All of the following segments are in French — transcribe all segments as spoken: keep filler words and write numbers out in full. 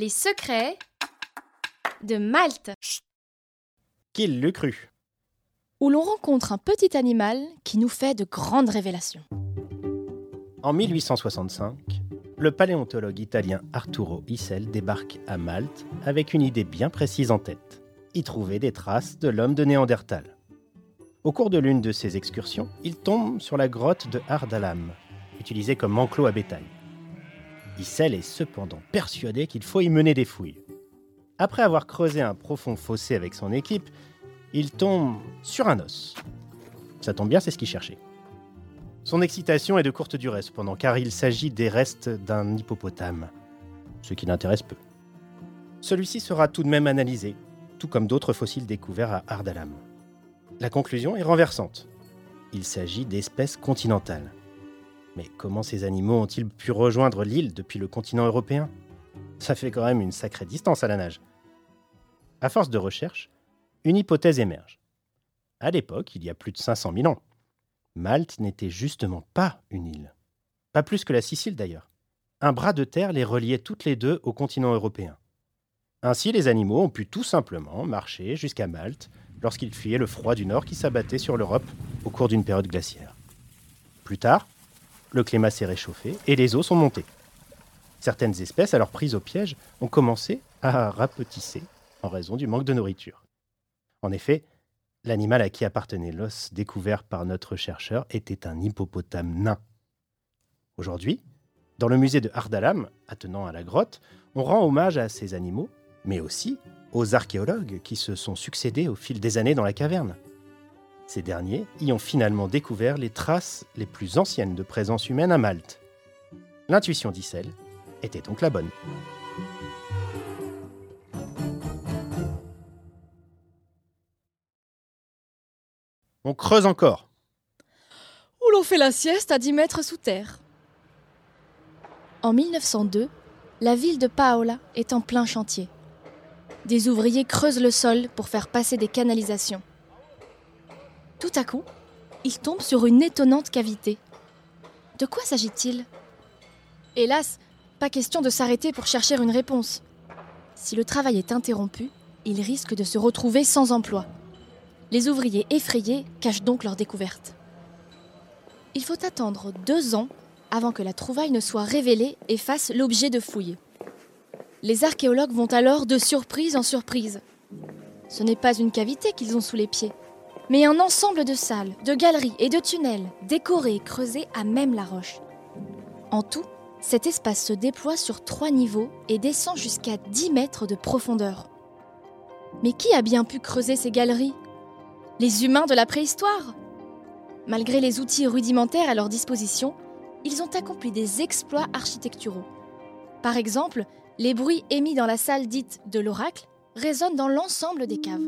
Les secrets de Malte. Qui l'eût cru ? Où l'on rencontre un petit animal qui nous fait de grandes révélations. En mille huit cent soixante-cinq, le paléontologue italien Arturo Isel débarque à Malte avec une idée bien précise en tête, y trouver des traces de l'homme de Néandertal. Au cours de l'une de ses excursions, il tombe sur la grotte de Ardalam, utilisée comme enclos à bétail. Isel est cependant persuadé qu'il faut y mener des fouilles. Après avoir creusé un profond fossé avec son équipe, il tombe sur un os. Ça tombe bien, c'est ce qu'il cherchait. Son excitation est de courte durée cependant, car il s'agit des restes d'un hippopotame, ce qui l'intéresse peu. Celui-ci sera tout de même analysé, tout comme d'autres fossiles découverts à Ardalam. La conclusion est renversante. Il s'agit d'espèces continentales. Mais comment ces animaux ont-ils pu rejoindre l'île depuis le continent européen ? Ça fait quand même une sacrée distance à la nage. À force de recherche, une hypothèse émerge. À l'époque, il y a plus de cinq cent mille ans, Malte n'était justement pas une île. Pas plus que la Sicile d'ailleurs. Un bras de terre les reliait toutes les deux au continent européen. Ainsi, les animaux ont pu tout simplement marcher jusqu'à Malte lorsqu'ils fuyaient le froid du nord qui s'abattait sur l'Europe au cours d'une période glaciaire. Plus tard, le climat s'est réchauffé et les eaux sont montées. Certaines espèces, alors prises au piège, ont commencé à rapetisser en raison du manque de nourriture. En effet, l'animal à qui appartenait l'os découvert par notre chercheur était un hippopotame nain. Aujourd'hui, dans le musée de Ardalam, attenant à la grotte, on rend hommage à ces animaux, mais aussi aux archéologues qui se sont succédés au fil des années dans la caverne. Ces derniers y ont finalement découvert les traces les plus anciennes de présence humaine à Malte. L'intuition d'Isel était donc la bonne. On creuse encore. Où l'on fait la sieste à dix mètres sous terre. En mille neuf cent deux, la ville de Paola est en plein chantier. Des ouvriers creusent le sol pour faire passer des canalisations. Tout à coup, ils tombent sur une étonnante cavité. De quoi s'agit-il ? Hélas, pas question de s'arrêter pour chercher une réponse. Si le travail est interrompu, ils risquent de se retrouver sans emploi. Les ouvriers effrayés cachent donc leur découverte. Il faut attendre deux ans avant que la trouvaille ne soit révélée et fasse l'objet de fouilles. Les archéologues vont alors de surprise en surprise. Ce n'est pas une cavité qu'ils ont sous les pieds, mais un ensemble de salles, de galeries et de tunnels décorés et creusés à même la roche. En tout, cet espace se déploie sur trois niveaux et descend jusqu'à dix mètres de profondeur. Mais qui a bien pu creuser ces galeries ? Les humains de la préhistoire ? Malgré les outils rudimentaires à leur disposition, ils ont accompli des exploits architecturaux. Par exemple, les bruits émis dans la salle dite de l'oracle résonnent dans l'ensemble des caves.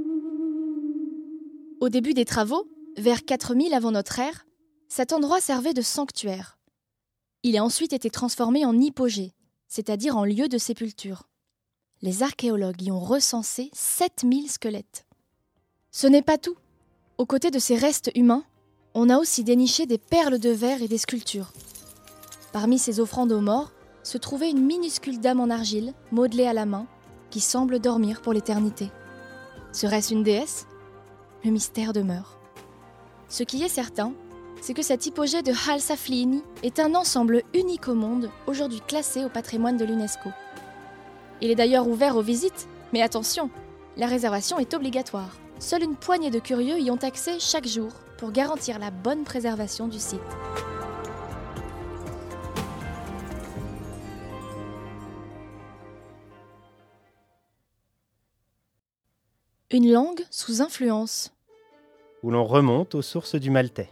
Au début des travaux, vers quatre mille avant notre ère, cet endroit servait de sanctuaire. Il a ensuite été transformé en hypogée, c'est-à-dire en lieu de sépulture. Les archéologues y ont recensé sept mille squelettes. Ce n'est pas tout. Aux côtés de ces restes humains, on a aussi déniché des perles de verre et des sculptures. Parmi ces offrandes aux morts, se trouvait une minuscule dame en argile, modelée à la main, qui semble dormir pour l'éternité. Serait-ce une déesse ? Le mystère demeure. Ce qui est certain, c'est que cet hypogée de Hal Saflieni est un ensemble unique au monde, aujourd'hui classé au patrimoine de l'UNESCO. Il est d'ailleurs ouvert aux visites, mais attention, la réservation est obligatoire. Seule une poignée de curieux y ont accès chaque jour pour garantir la bonne préservation du site. Une langue sous influence. Où l'on remonte aux sources du maltais.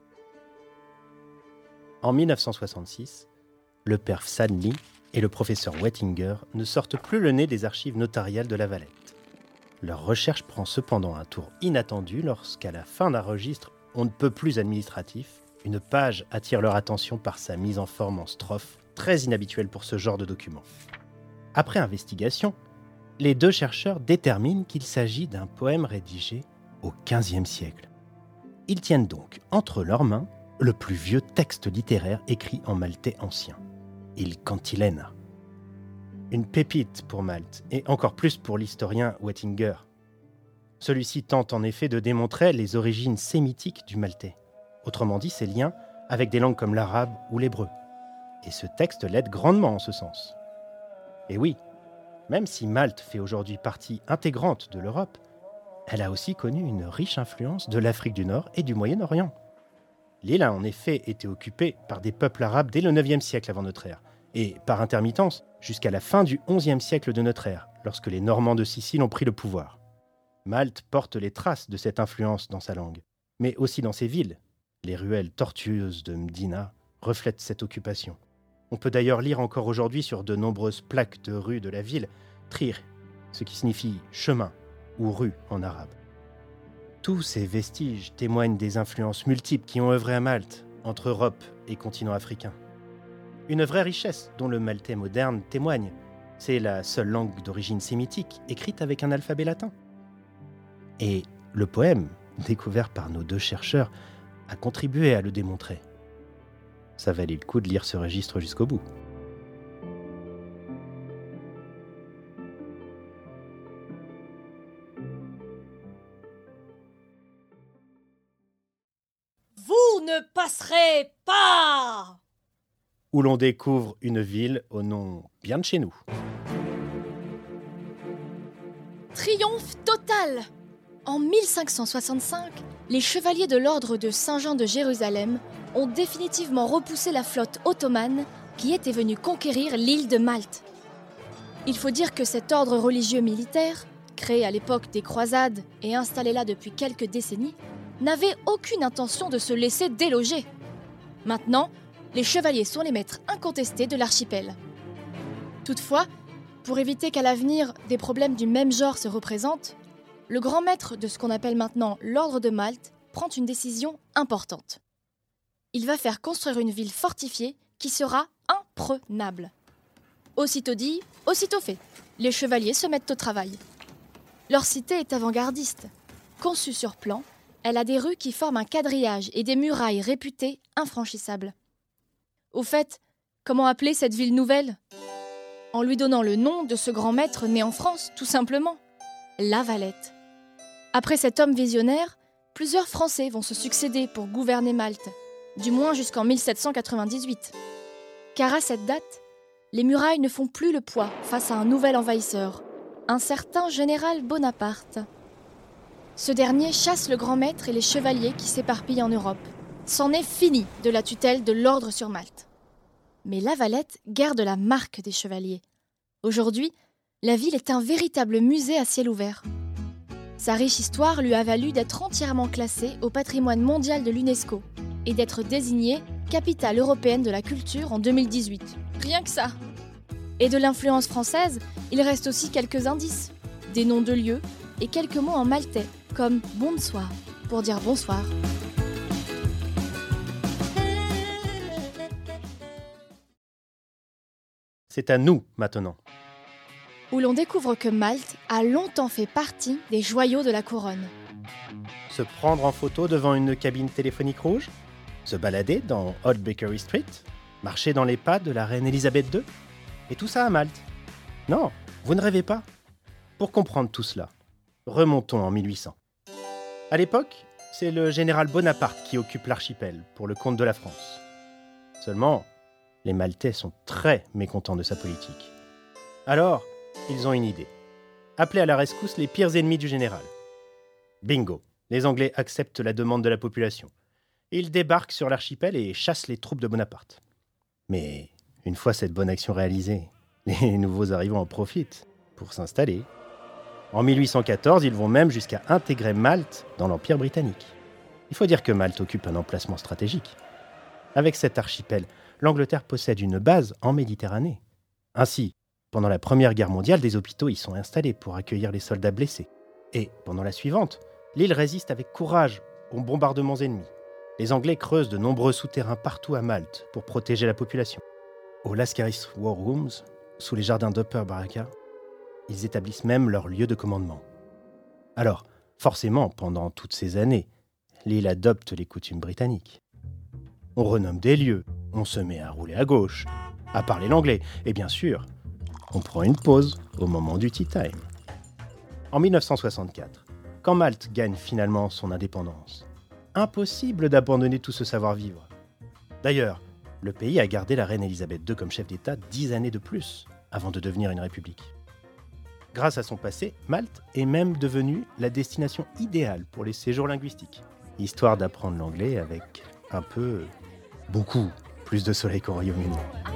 En mille neuf cent soixante-six, le père Stanley et le professeur Wettinger ne sortent plus le nez des archives notariales de La Valette. Leur recherche prend cependant un tour inattendu lorsqu'à la fin d'un registre on ne peut plus administratif, une page attire leur attention par sa mise en forme en strophe, très inhabituelle pour ce genre de document. Après investigation, les deux chercheurs déterminent qu'il s'agit d'un poème rédigé au quinzième siècle. Ils tiennent donc entre leurs mains le plus vieux texte littéraire écrit en maltais ancien, Il Cantilena. Une pépite pour Malte, et encore plus pour l'historien Wettinger. Celui-ci tente en effet de démontrer les origines sémitiques du maltais, autrement dit ses liens avec des langues comme l'arabe ou l'hébreu. Et ce texte l'aide grandement en ce sens. Et oui, même si Malte fait aujourd'hui partie intégrante de l'Europe, elle a aussi connu une riche influence de l'Afrique du Nord et du Moyen-Orient. L'île a en effet été occupée par des peuples arabes dès le neuvième siècle avant notre ère, et par intermittence jusqu'à la fin du onzième siècle de notre ère, lorsque les Normands de Sicile ont pris le pouvoir. Malte porte les traces de cette influence dans sa langue, mais aussi dans ses villes. Les ruelles tortueuses de Mdina reflètent cette occupation. On peut d'ailleurs lire encore aujourd'hui sur de nombreuses plaques de rues de la ville « Trir », ce qui signifie « chemin » ou « rue » en arabe. Tous ces vestiges témoignent des influences multiples qui ont œuvré à Malte, entre Europe et continent africain. Une vraie richesse dont le maltais moderne témoigne. C'est la seule langue d'origine sémitique, écrite avec un alphabet latin. Et le poème, découvert par nos deux chercheurs, a contribué à le démontrer. Ça valait le coup de lire ce registre jusqu'au bout. Vous ne passerez pas! Où l'on découvre une ville au nom bien de chez nous. Triomphe total! En mille cinq cent soixante-cinq, les chevaliers de l'ordre de Saint-Jean de Jérusalem ont définitivement repoussé la flotte ottomane qui était venue conquérir l'île de Malte. Il faut dire que cet ordre religieux militaire, créé à l'époque des croisades et installé là depuis quelques décennies, n'avait aucune intention de se laisser déloger. Maintenant, les chevaliers sont les maîtres incontestés de l'archipel. Toutefois, pour éviter qu'à l'avenir des problèmes du même genre se représentent, le grand maître de ce qu'on appelle maintenant l'ordre de Malte prend une décision importante. Il va faire construire une ville fortifiée qui sera imprenable. Aussitôt dit, aussitôt fait. Les chevaliers se mettent au travail. Leur cité est avant-gardiste. Conçue sur plan, elle a des rues qui forment un quadrillage et des murailles réputées infranchissables. Au fait, comment appeler cette ville nouvelle ? En lui donnant le nom de ce grand maître né en France, tout simplement. La Valette. Après cet homme visionnaire, plusieurs Français vont se succéder pour gouverner Malte, du moins jusqu'en mille sept cent quatre-vingt-dix-huit. Car à cette date, les murailles ne font plus le poids face à un nouvel envahisseur, un certain général Bonaparte. Ce dernier chasse le grand maître et les chevaliers qui s'éparpillent en Europe. C'en est fini de la tutelle de l'ordre sur Malte. Mais La Valette garde la marque des chevaliers. Aujourd'hui, la ville est un véritable musée à ciel ouvert. Sa riche histoire lui a valu d'être entièrement classée au patrimoine mondial de l'UNESCO et d'être désignée capitale européenne de la culture en deux mille dix-huit. Rien que ça. Et de l'influence française, il reste aussi quelques indices, des noms de lieux et quelques mots en maltais, comme « bonsoir » pour dire bonsoir. C'est à nous maintenant. Où l'on découvre que Malte a longtemps fait partie des joyaux de la couronne. Se prendre en photo devant une cabine téléphonique rouge ? Se balader dans Old Bakery Street ? Marcher dans les pas de la reine Elisabeth deux ? Et tout ça à Malte ? Non, vous ne rêvez pas. Pour comprendre tout cela, remontons en mille huit cents. À l'époque, c'est le général Bonaparte qui occupe l'archipel pour le compte de la France. Seulement, les Maltais sont très mécontents de sa politique. Alors, ils ont une idée. Appeler à la rescousse les pires ennemis du général. Bingo, les Anglais acceptent la demande de la population. Ils débarquent sur l'archipel et chassent les troupes de Bonaparte. Mais une fois cette bonne action réalisée, les nouveaux arrivants en profitent pour s'installer. En mille huit cent quatorze, ils vont même jusqu'à intégrer Malte dans l'Empire britannique. Il faut dire que Malte occupe un emplacement stratégique. Avec cet archipel, l'Angleterre possède une base en Méditerranée. Ainsi, pendant la Première Guerre mondiale, des hôpitaux y sont installés pour accueillir les soldats blessés. Et pendant la suivante, l'île résiste avec courage aux bombardements ennemis. Les Anglais creusent de nombreux souterrains partout à Malte pour protéger la population. Au Lascaris War Rooms, sous les jardins d'Upper Baraka, ils établissent même leur lieu de commandement. Alors, forcément, pendant toutes ces années, l'île adopte les coutumes britanniques. On renomme des lieux, on se met à rouler à gauche, à parler l'anglais, et bien sûr, On prend une pause au moment du tea time. En mille neuf cent soixante-quatre, quand Malte gagne finalement son indépendance, impossible d'abandonner tout ce savoir-vivre. D'ailleurs, le pays a gardé la reine Elisabeth deux comme chef d'État dix années de plus avant de devenir une république. Grâce à son passé, Malte est même devenue la destination idéale pour les séjours linguistiques, histoire d'apprendre l'anglais avec un peu, beaucoup plus de soleil qu'au Royaume-Uni.